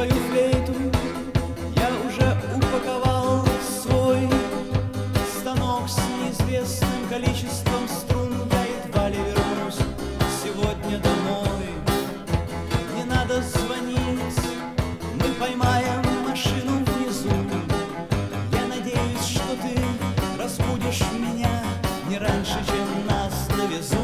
свою флейту я уже упаковал в свой станок с неизвестным количеством струн. Я едва ли вернусь сегодня домой. Не надо звонить, мы поймаем машину внизу. Я надеюсь, что ты разбудишь меня не раньше, чем нас довезут.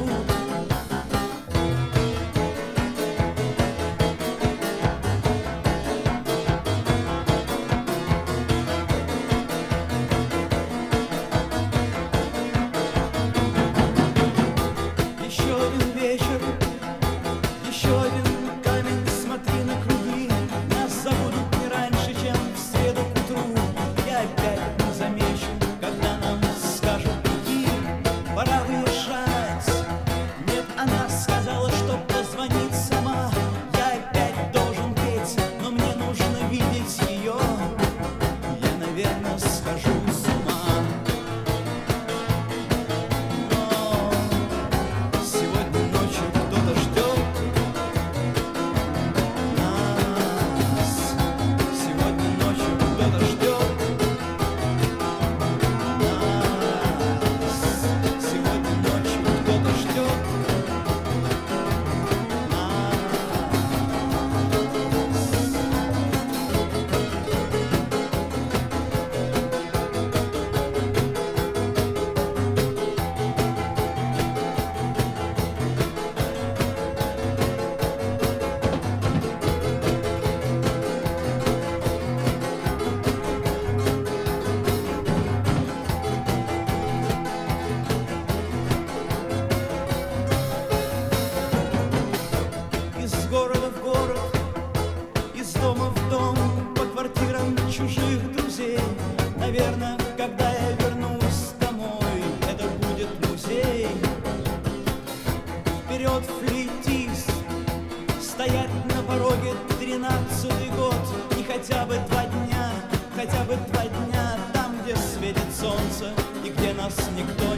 Еще один камень, смотри на круги. Нас забудут не раньше, чем в среду к утру. Я опять не замечу, когда нам скажут иди, пора выезжать. Нет, она сказала, что позвонит сама. Я опять должен петь, но мне нужно видеть ее. Я, наверное, схожу с ума. Но сегодня ночью кто-то ждет. Из города в город, из дома в дом, по квартирам чужих друзей. Наверное, когда я вернусь домой, это будет музей. Вперед, флейтист, стоять на пороге 13-й год. И хотя бы 2 дня, хотя бы 2 дня, там, где светит солнце и где нас никто